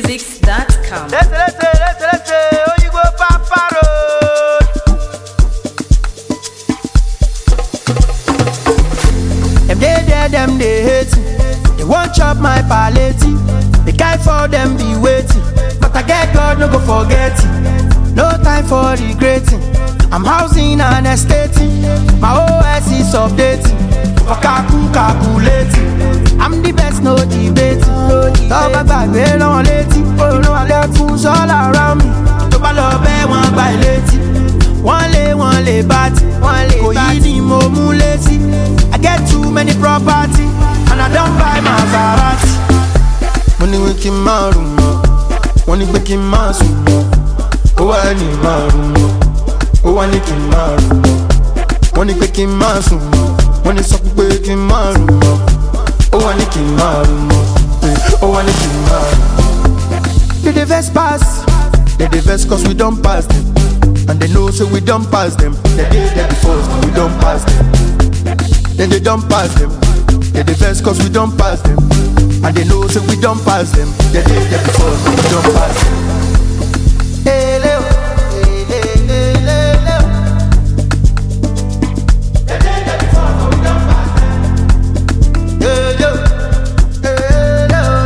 NigerPhoenmusics.com. Let's oh you go Papa Road. Them they hate me. They won't chop my palette. The guy for them be waiting, but I get God no go forget it. No time for regretting. I'm housing and estating. My OS is updating. For calculating. I'm the best, no debating. Talk about way long lady. You know I got fools all around me. Top I love one by lady. One lay batty. Go easy, mo lazy. I get too many property and I don't buy my Maserati. Money waking my room, money waking my room. Oh I need my room, oh I need my room. Money waking my room, money so waking my room. Oh I need my room, oh I need my room. They the best pass, they the best cause we don't pass them. And they know so we don't pass them. They did that before, so we don't pass them. Then they don't pass them. They the best cause we don't pass them. And they know so we don't pass them. They did that before, so we don't pass them. Hey, Leo. They did that before, so we don't pass them. Hey, Leo. Hey, Leo.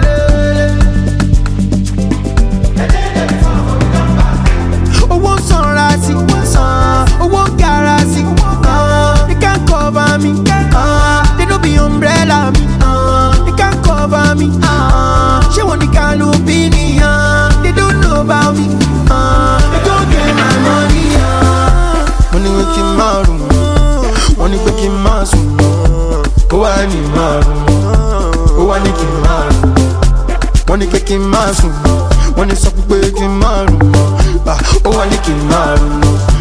They did that before, so we don't pass them. Oh, one sunrise, oh, one garage. They can't cover me. They don't be umbrella me. They can't cover me. She want the canopy. They don't know about me. They don't get my money. Money waking my room. Money waking my room. Oh I need my room. Oh I need my room. Money waking my room. Money so waking my room. Oh I need my room.